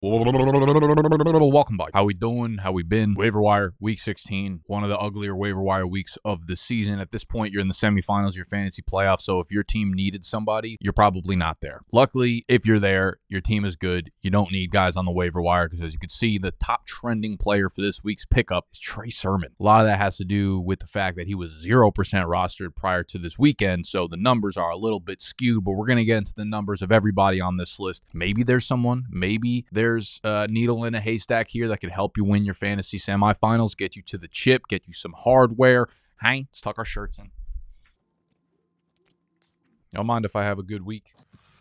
Welcome back. How we doing? How we been? Waiver wire, week 16, one of the uglier waiver wire weeks of the season. At this point, you're in the semifinals, your fantasy playoffs, so if your team needed somebody, you're probably not there. Luckily, if you're there, your team is good. You don't need guys on the waiver wire because, as you can see, the top trending player for this week's pickup is Trey Sermon. A lot of that has to do with the fact that he was 0% rostered prior to this weekend, so the numbers are a little bit skewed, but we're going to get into the numbers of everybody on this list. Maybe there's someone, maybe there's a needle in a haystack here that could help you win your fantasy semifinals, get you to the chip, get you some hardware. Hey, let's tuck our shirts in. Don't mind if I have a good week.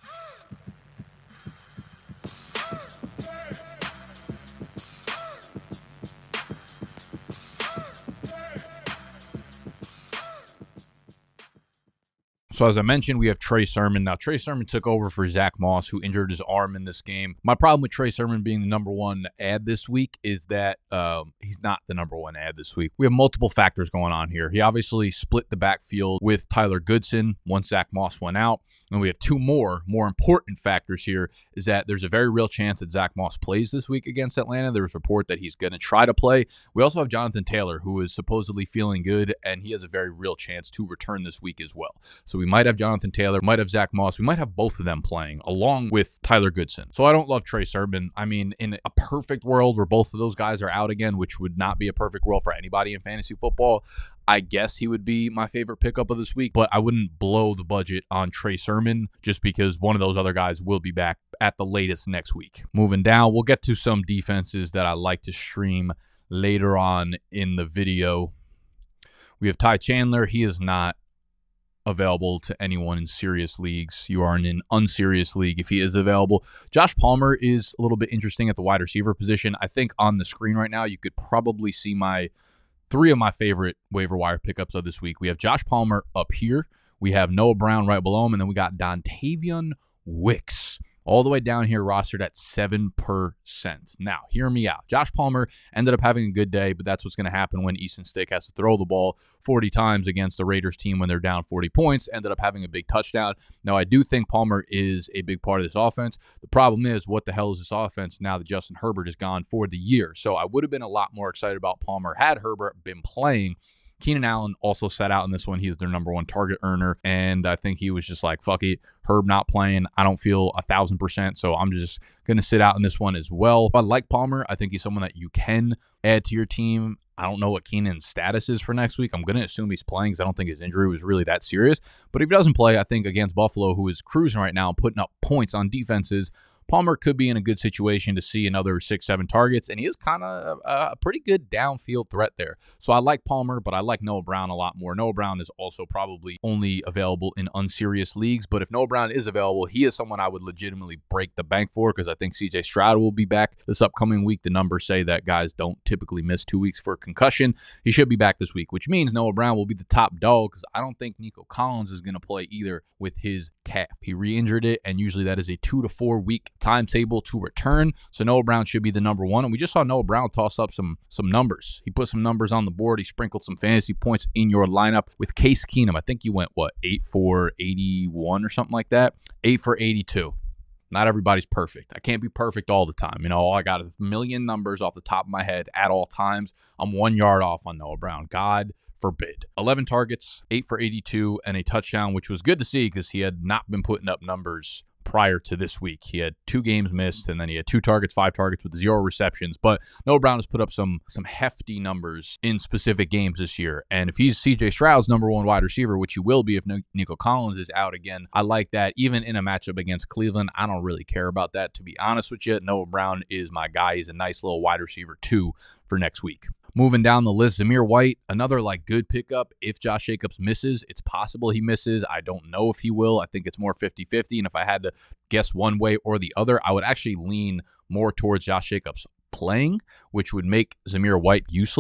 So as I mentioned, we have Trey Sermon. Now, Trey Sermon took over for Zach Moss, who injured his arm in this game. My problem with Trey Sermon being the number one ad this week is that he's not the number one ad this week. We have multiple factors going on here. He obviously split the backfield with Tyler Goodson once Zach Moss went out. And we have two more important factors here is that there's a very real chance that Zach Moss plays this week against Atlanta. There's a report that he's going to try to play. We also have Jonathan Taylor, who is supposedly feeling good, and he has a very real chance to return this week as well. So we might have Jonathan Taylor, might have Zach Moss. We might have both of them playing along with Tyler Goodson. So I don't love Trey Sermon. I mean, in a perfect world where both of those guys are out again, which would not be a perfect world for anybody in fantasy football, I guess he would be my favorite pickup of this week, but I wouldn't blow the budget on Trey Sermon just because one of those other guys will be back at the latest next week. Moving down, we'll get to some defenses that I like to stream later on in the video. We have Ty Chandler. He is not available to anyone in serious leagues. You are in an unserious league if he is available. Josh Palmer is a little bit interesting at the wide receiver position. I think on the screen right now, you could probably see three of my favorite waiver wire pickups of this week. We have Josh Palmer up here. We have Noah Brown right below him. And then we got Dontavian Wicks all the way down here rostered at 7%. Now, hear me out. Josh Palmer ended up having a good day, but that's what's going to happen when Easton Stick has to throw the ball 40 times against the Raiders team when they're down 40 points. Ended up having a big touchdown. Now, I do think Palmer is a big part of this offense. The problem is, what the hell is this offense now that Justin Herbert is gone for the year? So I would have been a lot more excited about Palmer had Herbert been playing. Keenan Allen also sat out in this one. He's their number one target earner, and I think he was just like, fuck it, Herb not playing. I don't feel 1,000%, so I'm just going to sit out in this one as well. I like Palmer. I think he's someone that you can add to your team. I don't know what Keenan's status is for next week. I'm going to assume he's playing because I don't think his injury was really that serious. But if he doesn't play, I think against Buffalo, who is cruising right now, putting up points on defenses, Palmer could be in a good situation to see another 6-7 targets, and he is kind of a pretty good downfield threat there. So I like Palmer, but I like Noah Brown a lot more. Noah Brown is also probably only available in unserious leagues, but if Noah Brown is available, he is someone I would legitimately break the bank for because I think CJ Stroud will be back this upcoming week. The numbers say that guys don't typically miss 2 weeks for concussion. He should be back this week, which means Noah Brown will be the top dog because I don't think Nico Collins is going to play either with his calf. He re-injured it, and usually that is a 2 to 4 week timetable to return. So Noah Brown should be the number one. And we just saw Noah Brown toss up some numbers. He put some numbers on the board. He sprinkled some fantasy points in your lineup with Case Keenum. I think he went, 8 for 81 or something like that? 8 for 82. Not everybody's perfect. I can't be perfect all the time. I got a million numbers off the top of my head at all times. I'm 1 yard off on Noah Brown. God forbid. 11 targets, 8 for 82, and a touchdown, which was good to see because he had not been putting up numbers prior to this week. He had 2 games missed, and then he had 2 targets, 5 targets with 0 receptions. But Noah Brown has put up some hefty numbers in specific games this year. And if he's CJ Stroud's number one wide receiver, which he will be if Nico Collins is out again, I like that. Even in a matchup against Cleveland, I don't really care about that, to be honest with you. Noah Brown is my guy. He's a nice little wide receiver, too, for next week. Moving down the list, Zamir White, another good pickup. If Josh Jacobs misses, it's possible he misses. I don't know if he will. I think it's more 50-50. And if I had to guess one way or the other, I would actually lean more towards Josh Jacobs playing, which would make Zamir White useless.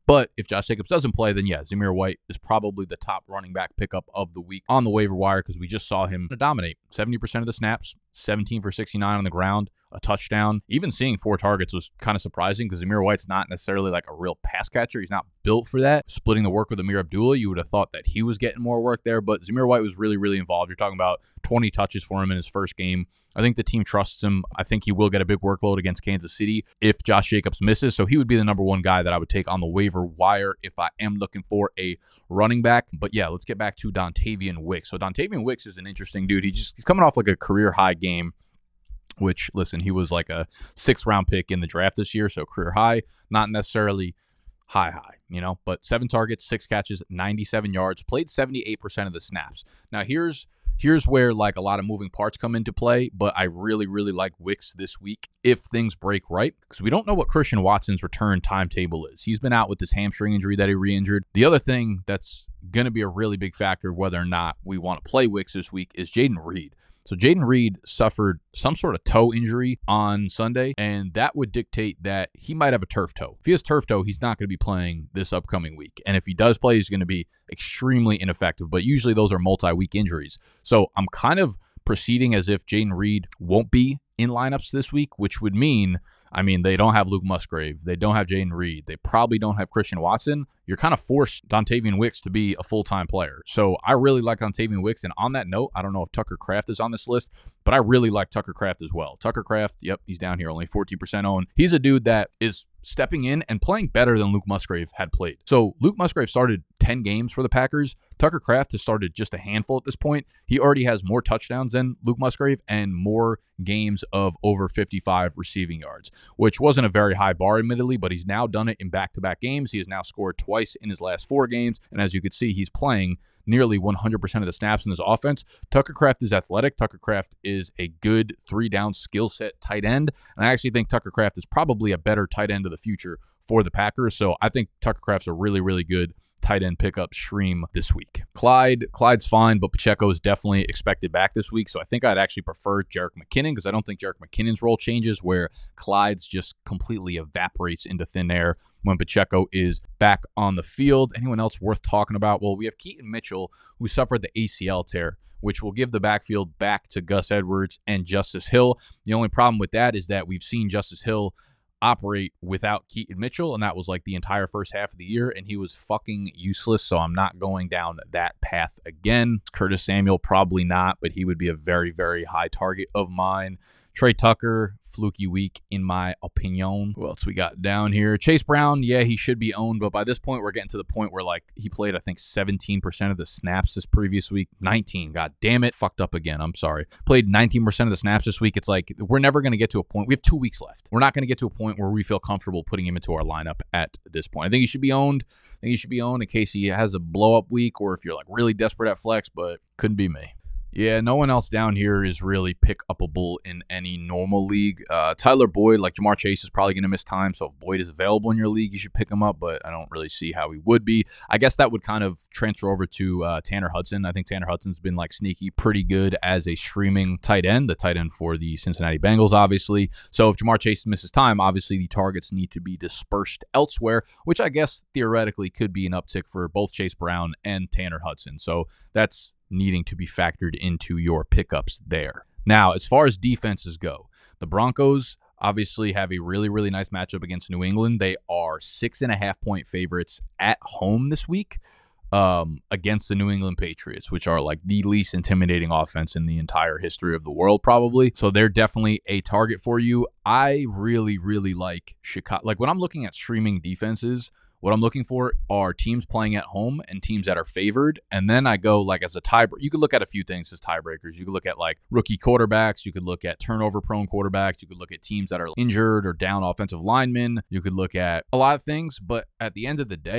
But if Josh Jacobs doesn't play, then yeah, Zamir White is probably the top running back pickup of the week on the waiver wire because we just saw him dominate 70% of the snaps, 17 for 69 on the ground, a touchdown. Even seeing 4 targets was kind of surprising because Zamir White's not necessarily like a real pass catcher. He's not built for that. Splitting the work with Amir Abdullah, you would have thought that he was getting more work there, but Zamir White was really, really involved. You're talking about 20 touches for him in his first game. I think the team trusts him. I think he will get a big workload against Kansas City if Josh Jacobs misses. So he would be the number one guy that I would take on the waiver wire if I am looking for a running back. But yeah, let's get back to Dontavian Wicks. So Dontavian Wicks is an interesting dude. He's coming off like a career high game, which, listen, he was like a 6th round pick in the draft this year. So career high, not necessarily high, but 7 targets, 6 catches, 97 yards, played 78% of the snaps. Now here's where like a lot of moving parts come into play, but I really, really like Wicks this week if things break right, because we don't know what Christian Watson's return timetable is. He's been out with this hamstring injury that he re-injured. The other thing that's going to be a really big factor of whether or not we want to play Wicks this week is Jayden Reed. So Jayden Reed suffered some sort of toe injury on Sunday, and that would dictate that he might have a turf toe. If he has turf toe, he's not going to be playing this upcoming week. And if he does play, he's going to be extremely ineffective. But usually those are multi-week injuries. So I'm kind of proceeding as if Jayden Reed won't be in lineups this week, which would mean, they don't have Luke Musgrave. They don't have Jayden Reed. They probably don't have Christian Watson. You're kind of forced Dontavian Wicks to be a full-time player. So I really like Dontavian Wicks. And on that note, I don't know if Tucker Kraft is on this list, but I really like Tucker Kraft as well. Tucker Kraft, yep, he's down here, only 14% owned. He's a dude that is stepping in and playing better than Luke Musgrave had played. So Luke Musgrave started 10 games for the Packers. Tucker Kraft has started just a handful at this point. He already has more touchdowns than Luke Musgrave and more games of over 55 receiving yards, which wasn't a very high bar, admittedly, but he's now done it in back-to-back games. He has now scored twice in his last 4 games, and as you can see, he's playing nearly 100% of the snaps in this offense. Tucker Kraft is athletic. Tucker Kraft is a good 3-down skill set tight end, and I actually think Tucker Kraft is probably a better tight end of the future for the Packers, so I think Tucker Kraft's a really, really good tight end pickup stream this week. Clyde's fine, but Pacheco is definitely expected back this week, so I think I'd actually prefer Jerick McKinnon because I don't think Jerick McKinnon's role changes where Clyde's just completely evaporates into thin air when Pacheco is back on the field. Anyone else worth talking about? Well, we have Keaton Mitchell, who suffered the ACL tear, which will give the backfield back to Gus Edwards and Justice Hill. The only problem with that is that we've seen Justice Hill operate without Keaton Mitchell, and that was like the entire first half of the year, and he was fucking useless, so I'm not going down that path again. Curtis Samuel, probably not, but he would be a very, very high target of mine. Trey Tucker, fluky week in my opinion. Who else we got down here? Chase Brown, yeah, he should be owned, but by this point, we're getting to the point where like he played, I think, 17% of the snaps this previous week. 19, god damn it. Fucked up again, I'm sorry. Played 19% of the snaps this week. It's like, we're never going to get to a point. We have 2 weeks left. We're not going to get to a point where we feel comfortable putting him into our lineup at this point. I think he should be owned. In case he has a blow-up week or if you're like really desperate at flex, but couldn't be me. Yeah, no one else down here is really pick-upable in any normal league. Tyler Boyd, like Jamar Chase, is probably going to miss time, so if Boyd is available in your league, you should pick him up, but I don't really see how he would be. I guess that would kind of transfer over to Tanner Hudson. I think Tanner Hudson's been like sneaky pretty good as a streaming tight end, the tight end for the Cincinnati Bengals, obviously. So if Jamar Chase misses time, obviously the targets need to be dispersed elsewhere, which I guess theoretically could be an uptick for both Chase Brown and Tanner Hudson. So that's needing to be factored into your pickups there. Now, as far as defenses go, the Broncos obviously have a really, really nice matchup against New England. They are 6.5-point favorites at home this week against the New England Patriots, which are like the least intimidating offense in the entire history of the world, probably. So they're definitely a target for you. I really, really like Chicago. Like when I'm looking at streaming defenses, what I'm looking for are teams playing at home and teams that are favored. And then I go like as a tiebreaker. You could look at a few things as tiebreakers. You could look at like rookie quarterbacks. You could look at turnover-prone quarterbacks. You could look at teams that are injured or down offensive linemen. You could look at a lot of things. But at the end of the day,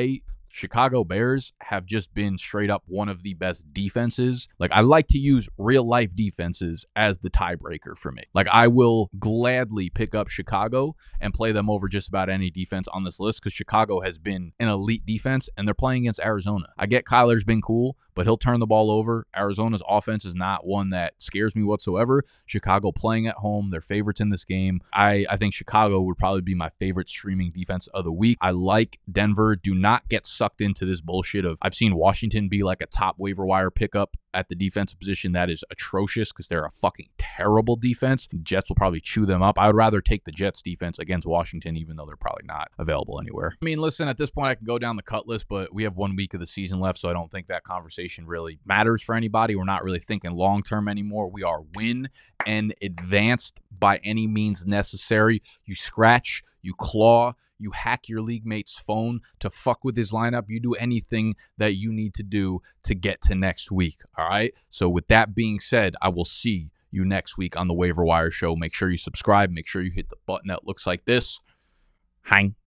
Chicago Bears have just been straight up one of the best defenses. Like, I like to use real life defenses as the tiebreaker for me. Like, I will gladly pick up Chicago and play them over just about any defense on this list because Chicago has been an elite defense and they're playing against Arizona. I get Kyler's been cool, but he'll turn the ball over. Arizona's offense is not one that scares me whatsoever. Chicago playing at home, they're favorites in this game. I think Chicago would probably be my favorite streaming defense of the week. I like Denver. Do not get sucked into this bullshit of I've seen Washington be like a top waiver wire pickup at the defensive position. That is atrocious because they're a fucking terrible defense. Jets will probably chew them up. I would rather take the Jets defense against Washington, even though they're probably not available anywhere. I mean, listen, at this point, I can go down the cut list, but we have 1 week of the season left, so I don't think that conversation really matters for anybody. We're not really thinking long-term anymore. We are win and advanced by any means necessary. You scratch, you claw, you hack your league mate's phone to fuck with his lineup. You do anything that you need to do to get to next week. All right. So with that being said, I will see you next week on the Waiver Wire Show. Make sure you subscribe. Make sure you hit the button that looks like this. Hang.